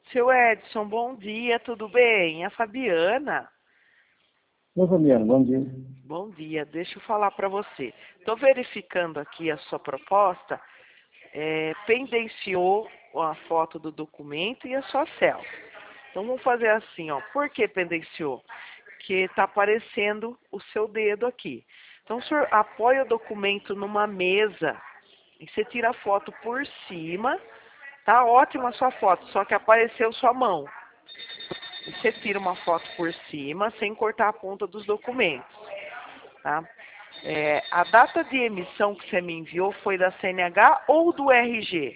Seu Edson, bom dia, tudo bem? A Fabiana. Oi, Fabiano, bom dia. Bom dia, deixa eu falar para você. Estou verificando aqui a sua proposta, pendenciou a foto do documento e a sua selfie. Então vamos fazer assim, ó. Por que pendenciou? Porque está aparecendo o seu dedo aqui. Então o senhor apoia o documento numa mesa e você tira a foto por cima. Tá ótima a sua foto, só que apareceu sua mão. E você tira uma foto por cima, sem cortar a ponta dos documentos. Tá? A data de emissão que você me enviou foi da CNH ou do RG?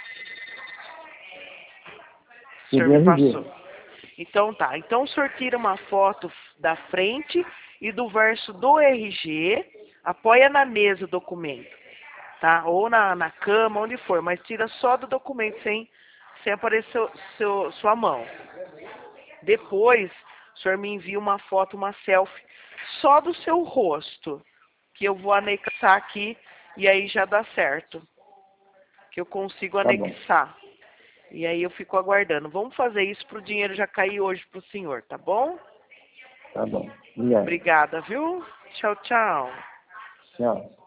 O senhor me passou. Então tá. Então o senhor tira uma foto da frente e do verso do RG, apoia na mesa o documento. Tá? Ou na cama, onde for, mas tira só do documento, sem aparecer sua mão. Depois, o senhor me envia uma foto, uma selfie, só do seu rosto, que eu vou anexar aqui e aí já dá certo. Que eu consigo anexar. E aí eu fico aguardando. Vamos fazer isso para o dinheiro já cair hoje para o senhor, tá bom? Tá bom. Obrigado. Obrigada, viu? Tchau, tchau. Tchau.